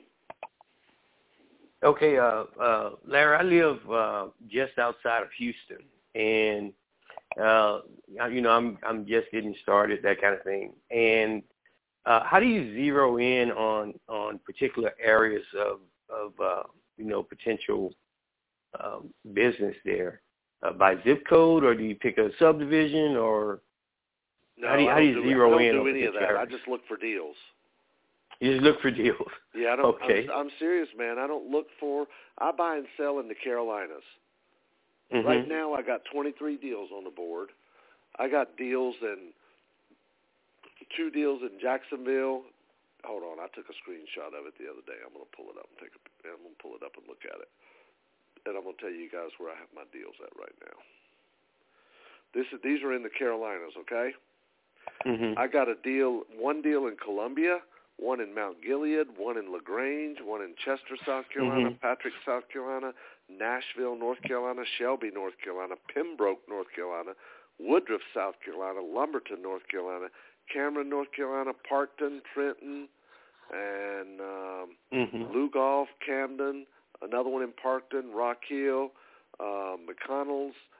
Okay, uh, uh, Larry, I live uh, just outside of Houston, and uh, you know I'm I'm just getting started, that kind of thing. And uh, how do you zero in on on particular areas of of uh, you know potential um, business there uh, by zip code, or do you pick a subdivision, or No, how do you, I how do don't you do, zero I don't in do on any of that. particular I areas? just look for deals. You just look for deals. Yeah, I don't. Okay. I'm, I'm serious, man. I don't look for. I buy and sell in the Carolinas. Mm-hmm. Right now, I got twenty-three deals on the board. I got deals in two deals in Jacksonville. Hold on, I took a screenshot of it the other day. I'm going to pull it up and take a. I'm going to pull it up and look at it, and I'm going to tell you guys where I have my deals at right now. This is these are in the Carolinas, okay? Mm-hmm. I got a deal, one deal in Columbia, one in Mount Gilead, one in LaGrange, one in Chester, South Carolina, Mm-hmm. Patrick, South Carolina, Nashville, North Carolina, Shelby, North Carolina, Pembroke, North Carolina, Woodruff, South Carolina, Lumberton, North Carolina, Cameron, North Carolina, Parkton, Trenton, and um, Mm-hmm. Lugoff, Camden, another one in Parkton, Rock Hill, um, McConnell's,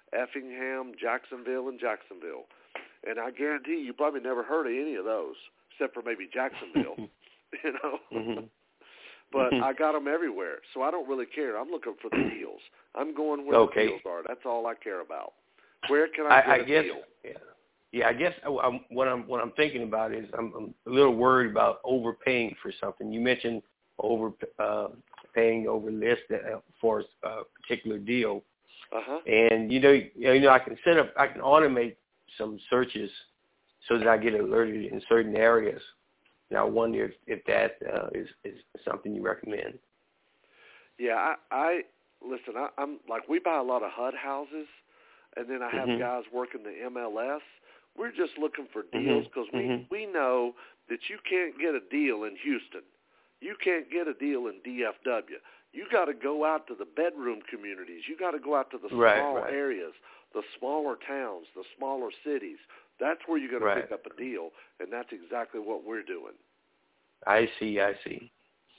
Effingham, Jacksonville, and Jacksonville. And I guarantee you, you probably never heard of any of those, except for maybe Jacksonville, you know. Mm-hmm. But mm-hmm. I got them everywhere, so I don't really care. I'm looking for the deals. I'm going where okay. the deals are. That's all I care about. Where can I, I get I a guess, deal? Yeah. Yeah, I guess I, I'm, what I'm what I'm thinking about is I'm, I'm a little worried about overpaying for something. You mentioned over uh, paying over list for a particular deal, uh-huh. and you know you know I can set up I can automate some searches so that I get alerted in certain areas. Now I wonder if, if that uh, is is something you recommend. Yeah, I, I listen. I, I'm like we buy a lot of H U D houses, and then I have mm-hmm. guys working the M L S. We're just looking for deals because mm-hmm. we, we know that you can't get a deal in Houston. You can't get a deal in D F W. You got to go out to the bedroom communities. You got to go out to the right, small right. areas, the smaller towns, the smaller cities. That's where you're going right. to pick up a deal, and that's exactly what we're doing. I see, I see.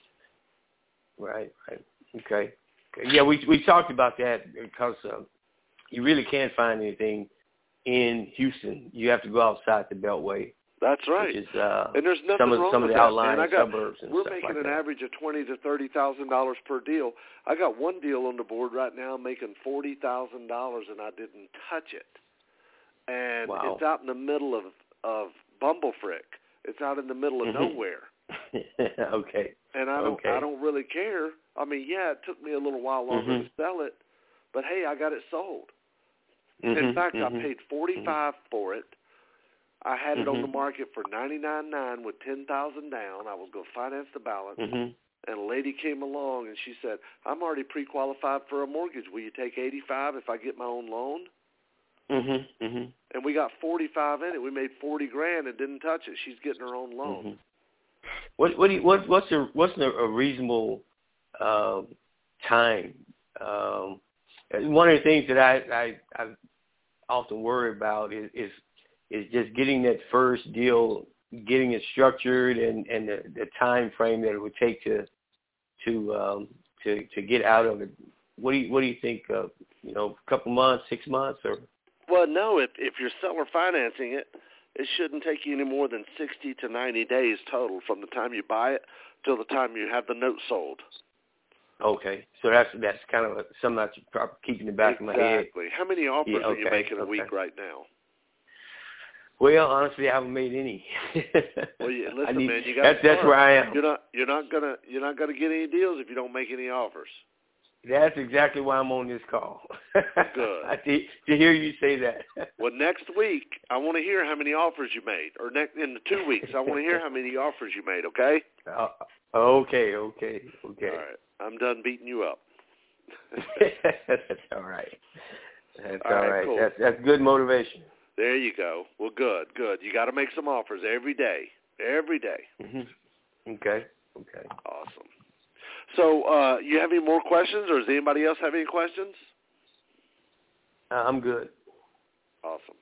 Right, right. Okay. okay. Yeah, we we talked about that because uh, you really can't find anything in Houston. You have to go outside the Beltway. That's right. Which is, uh, and there's nothing some of, wrong some with of the that, outlying man. I got, suburbs and we're stuff making like an that. average of twenty to thirty thousand dollars per deal. I got one deal on the board right now making forty thousand dollars, and I didn't touch it. And wow. it's out in the middle of of Bumblefrick. It's out in the middle of mm-hmm. nowhere. okay. And I don't okay. I don't really care. I mean, yeah, it took me a little while longer mm-hmm. to sell it, but hey, I got it sold. Mm-hmm. In fact, mm-hmm. I paid forty-five mm-hmm. for it. I had it mm-hmm. on the market for ninety-nine nine with ten thousand down. I was going to finance the balance, mm-hmm. and a lady came along and she said, "I'm already pre-qualified for a mortgage. Will you take eighty-five if I get my own loan?" Mm-hmm. Mm-hmm. And we got forty-five in it. We made forty grand and didn't touch it. She's getting her own loan. Mm-hmm. What what do you, what what's a what's a, a reasonable um, time? Um, one of the things that I I, I often worry about is, is is just getting that first deal, getting it structured, and, and the, the time frame that it would take to to um, to to get out of it. What do you what do you think? Uh, you know, a couple months, six months, or well, no. If if you're seller financing it, it shouldn't take you any more than sixty to ninety days total from the time you buy it till the time you have the note sold. Okay, so that's that's kind of a, something that you probably keep in the back exactly. of my head. Exactly. How many offers yeah, okay, are you making a okay. week right now? Well, honestly, I haven't made any. Well, yeah, listen, need, man, you got that's that's where I am. You're not you're not gonna you're not gonna get any deals if you don't make any offers. That's exactly why I'm on this call. Good. I, to, to hear you say that. Well, next week I want to hear how many offers you made, or next in the two weeks I want to hear how many offers you made. Okay. Uh, okay. Okay. Okay. All right. I'm done beating you up. That's all right. That's all, all right. right. Cool. That's that's good motivation. There you go. Well, good, good. You got to make some offers every day, every day. Mm-hmm. Okay. Okay. Awesome. So, uh, you have any more questions, or does anybody else have any questions? Uh, I'm good. Awesome.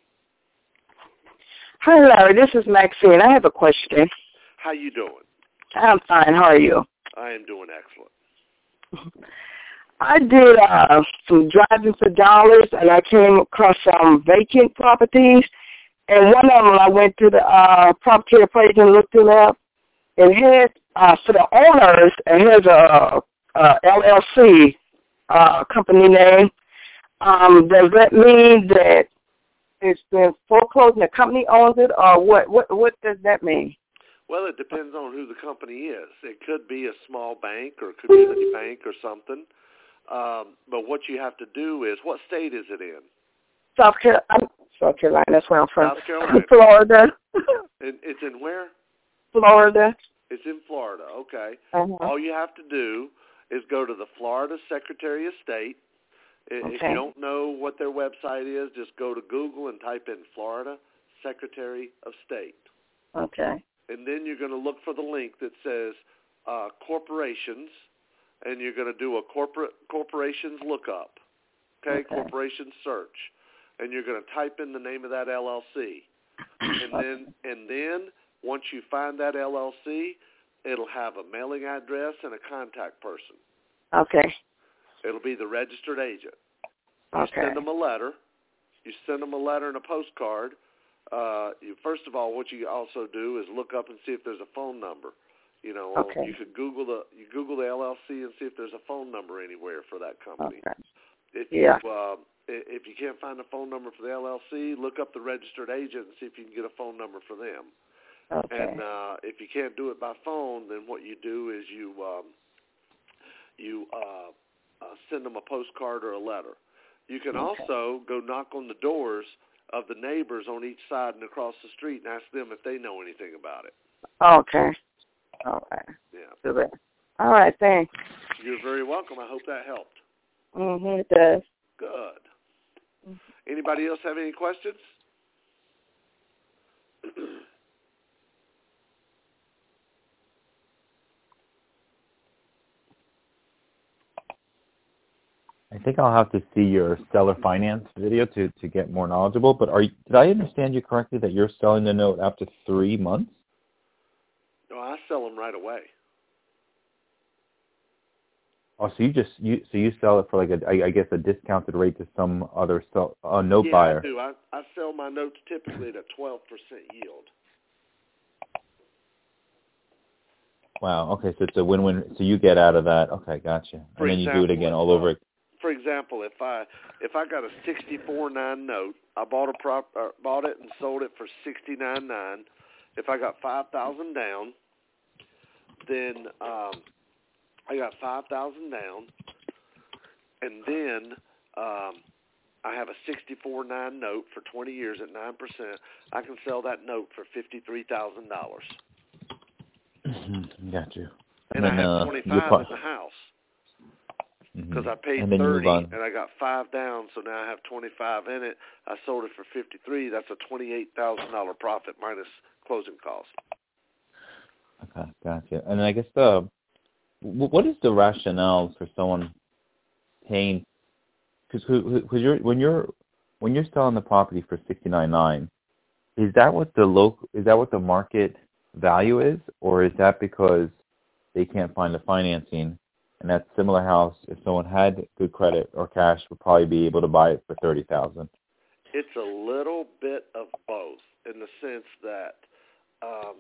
Hello, this is Maxine. I have a question. How you doing? I'm fine. How are you? I am doing excellent. I did uh, some driving for dollars, and I came across some vacant properties. And one of them, I went to the uh, property appraiser and looked it up. It had, uh, for the owners, it has a, a L L C uh, company name. Um, does that mean that it's been foreclosed and the company owns it, or what? What, what does that mean? Well, it depends on who the company is. It could be a small bank or a community bank or something. Um, but what you have to do is, what state is it in? South Carolina. South Carolina. That's where I'm from. South Carolina. Florida. it, it's in where? Florida. It's in Florida. Okay. Uh-huh. All you have to do is go to the Florida Secretary of State. Okay. If you don't know what their website is, just go to Google and type in Florida Secretary of State. Okay. And then you're going to look for the link that says uh, corporations, and you're going to do a corporate corporations lookup, okay, okay. corporation search, and you're going to type in the name of that L L C, and then and then once you find that L L C, it'll have a mailing address and a contact person. Okay. It'll be the registered agent. You okay. send them a letter, You send them a letter and a postcard. Uh, you, first of all, what you also do is look up and see if there's a phone number. You know, Okay. you could Google the you Google the L L C and see if there's a phone number anywhere for that company. Okay. If Yeah. you uh, if you can't find a phone number for the L L C, look up the registered agent and see if you can get a phone number for them. Okay. And uh, if you can't do it by phone, then what you do is you um, you uh, uh, send them a postcard or a letter. You can Okay. also go knock on the doors of the neighbors on each side and across the street and ask them if they know anything about it. Okay. All right. Yeah. Do that. All right. Thanks. You're very welcome. I hope that helped. Mm-hmm. It does. Good. Anybody else have any questions? I think I'll have to see your seller finance video to, to get more knowledgeable. But are you, did I understand you correctly that you're selling the note after three months? No, I sell them right away. Oh, so you just you so you sell it for like a I, I guess a discounted rate to some other sell, uh, note yeah, buyer. I do. I, I sell my notes typically at a twelve percent yield. Wow. Okay, so it's a win-win. So you get out of that. Okay, gotcha. For and then example, you do it again if, all over. Uh, for example, if I if I got a sixty-four nine note, I bought a prop uh, bought it and sold it for sixty-nine nine. If I got five thousand down, then um, I got five thousand down, and then um, I have a sixty-four nine note for twenty years at nine percent. I can sell that note for fifty-three thousand dollars. Mm-hmm. Got you. And, and then, I have uh, twenty-five pro- in the house mm-hmm. because I paid and then thirty you move on. and I got five down, so now I have twenty-five in it. I sold it for fifty-three. That's a twenty-eight thousand dollars profit minus closing costs. Okay, gotcha. And I guess the what is the rationale for someone paying? Because you're when you're when you're selling the property for sixty-nine nine, is that what the local is that what the market value is, or is that because they can't find the financing, and that similar house, if someone had good credit or cash, would probably be able to buy it for thirty thousand? It's a little bit of both, in the sense that um,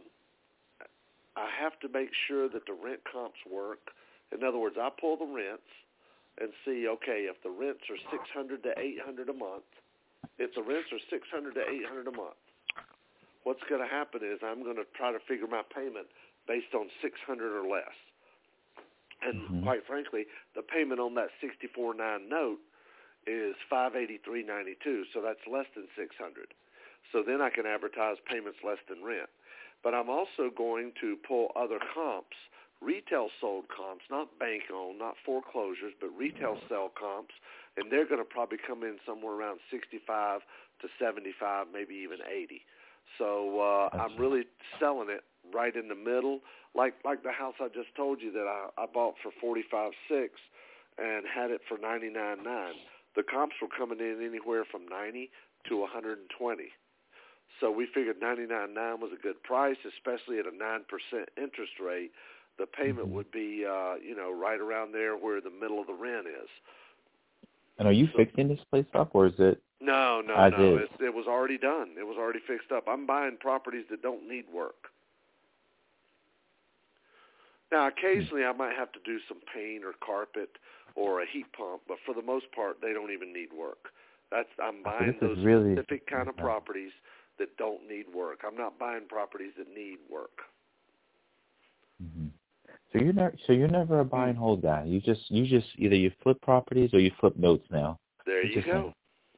I have to make sure that the rent comps work. In other words, I pull the rents and see, okay, if the rents are six hundred to eight hundred a month, if the rents are six hundred to eight hundred a month, what's going to happen is I'm going to try to figure my payment based on six hundred or less. And mm-hmm. quite frankly, the payment on that sixty-four nine note is five eighty-three ninety-two, so that's less than six hundred. So then I can advertise payments less than rent. But I'm also going to pull other comps, retail sold comps, not bank-owned, not foreclosures, but retail sell comps, and they're going to probably come in somewhere around sixty-five to seventy-five, maybe even eighty. So uh, I'm really selling it right in the middle, like like the house I just told you that I, I bought for forty-five six and had it for ninety-nine nine. The comps were coming in anywhere from ninety to one hundred twenty. So we figured ninety-nine nine was a good price, especially at a nine percent interest rate. The payment mm-hmm. would be, uh, you know, right around there where the middle of the rent is. And are you so, fixing this place up, or is it? No, no, as no. Is? It, it was already done. It was already fixed up. I'm buying properties that don't need work. Now, occasionally I might have to do some paint or carpet or a heat pump, but for the most part, they don't even need work. That's I'm buying so those really, specific kind of okay. properties that don't need work. I'm not buying properties that need work. Mm-hmm. So you're never, so you're never a buy and hold guy. You just, you just either you flip properties or you flip notes now. There you go.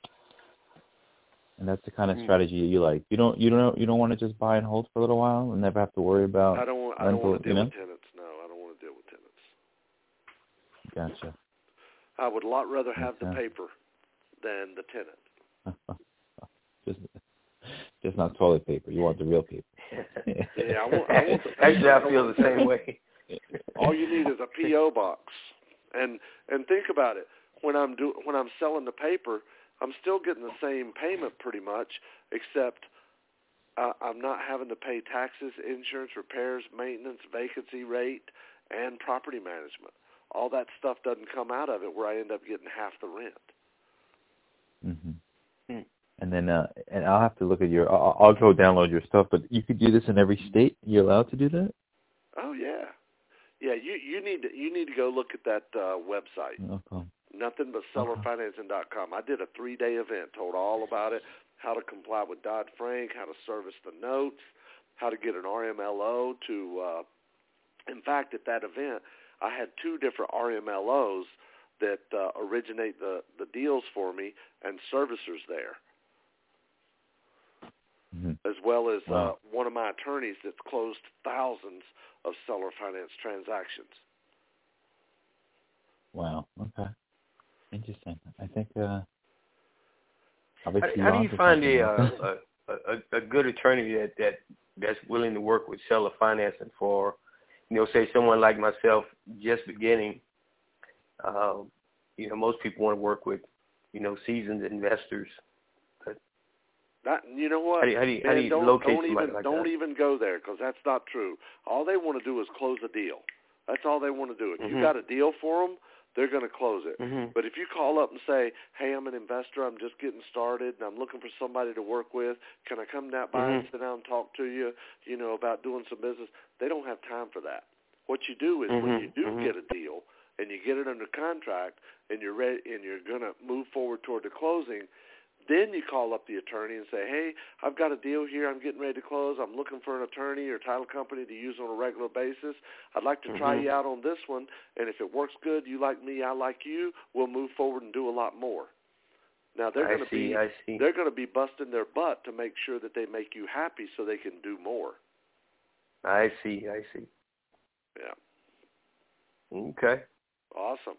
And that's the kind of strategy you like. You don't, you don't, you don't want to just buy and hold for a little while and never have to worry about. I don't, I rental, don't want to deal you know? with tenants. No, I don't want to deal with tenants. Gotcha. I would a lot rather have Makes the sense. paper than the tenant. just, just not toilet paper. You want the real paper. yeah, I want. I want the paper. Actually, I feel the same way. All you need is a P O box, and and think about it. When I'm do when I'm selling the paper, I'm still getting the same payment pretty much, except uh, I'm not having to pay taxes, insurance, repairs, maintenance, vacancy rate, and property management. All that stuff doesn't come out of it, where I end up getting half the rent. Mm-hmm. and then uh, and I'll have to look at your. I'll, I'll go download your stuff. But you could do this in every state. You're allowed to do that? Oh yeah, yeah. You you need to you need to go look at that uh, website. Okay. Nothing but seller financing dot com. I did a three-day event, told all about it, how to comply with Dodd-Frank, how to service the notes, how to get an R M L O to, uh, in fact, at that event, I had two different R M L Os that uh, originate the, the deals for me and servicers there, mm-hmm. as well as wow. uh, one of my attorneys that's closed thousands of seller finance transactions. Wow, okay. Interesting. I think. Uh, how, how do you find a, a, a a good attorney that, that that's willing to work with seller financing for, you know, say someone like myself just beginning? Um, you know, most people want to work with, you know, seasoned investors. But Not, you know what? How do you, how do you, how do you don't, locate don't somebody even like don't that? even go there, because that's not true. All they want to do is close a deal. That's all they want to do. If mm-hmm. you got a deal for them, they're going to close it. Mm-hmm. But if you call up and say, hey, I'm an investor, I'm just getting started, and I'm looking for somebody to work with, can I come down by mm-hmm. and sit down and talk to you, you know, about doing some business? They don't have time for that. What you do is mm-hmm. when you do mm-hmm. get a deal and you get it under contract and you're ready and you're going to move forward toward the closing, then you call up the attorney and say, hey, I've got a deal here. I'm getting ready to close. I'm looking for an attorney or title company to use on a regular basis. I'd like to mm-hmm. try you out on this one, and if it works good, you like me, I like you, we'll move forward and do a lot more. Now they're going to be I see. they're going to be busting their butt to make sure that they make you happy so they can do more. I see. I see. Yeah. Okay. Awesome.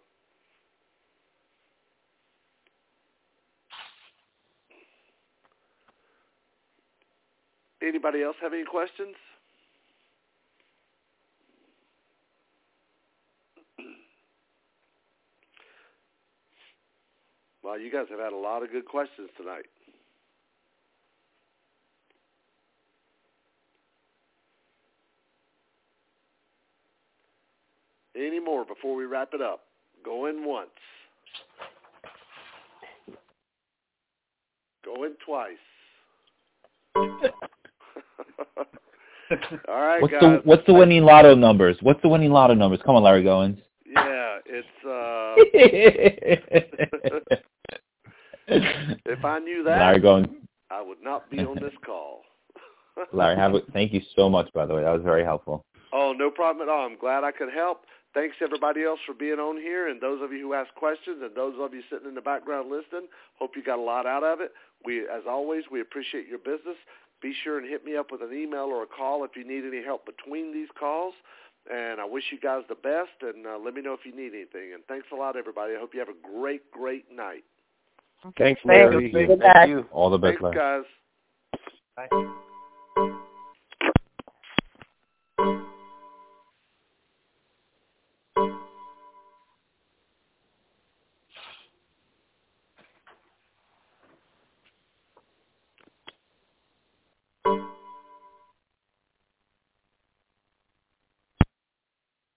Anybody else have any questions? Well, you guys have had a lot of good questions tonight. Any more before we wrap it up? Going once. Going twice. All right, what's guys. the what's the winning lotto numbers? What's the winning lotto numbers? Come on, Larry Goins. Yeah, it's uh if I knew that, Larry Goins. I would not be on this call. Larry, have a, thank you so much, by the way. That was very helpful. Oh, no problem at all. I'm glad I could help. Thanks, everybody else, for being on here, and those of you who asked questions, and those of you sitting in the background listening. Hope you got a lot out of it. We, as always, we appreciate your business. Be sure and hit me up with an email or a call if you need any help between these calls. And I wish you guys the best, and uh, let me know if you need anything. And thanks a lot, everybody. I hope you have a great, great night. Thanks, Larry. Thank you. Thank you. All the best, Thanks, Larry. guys. Bye.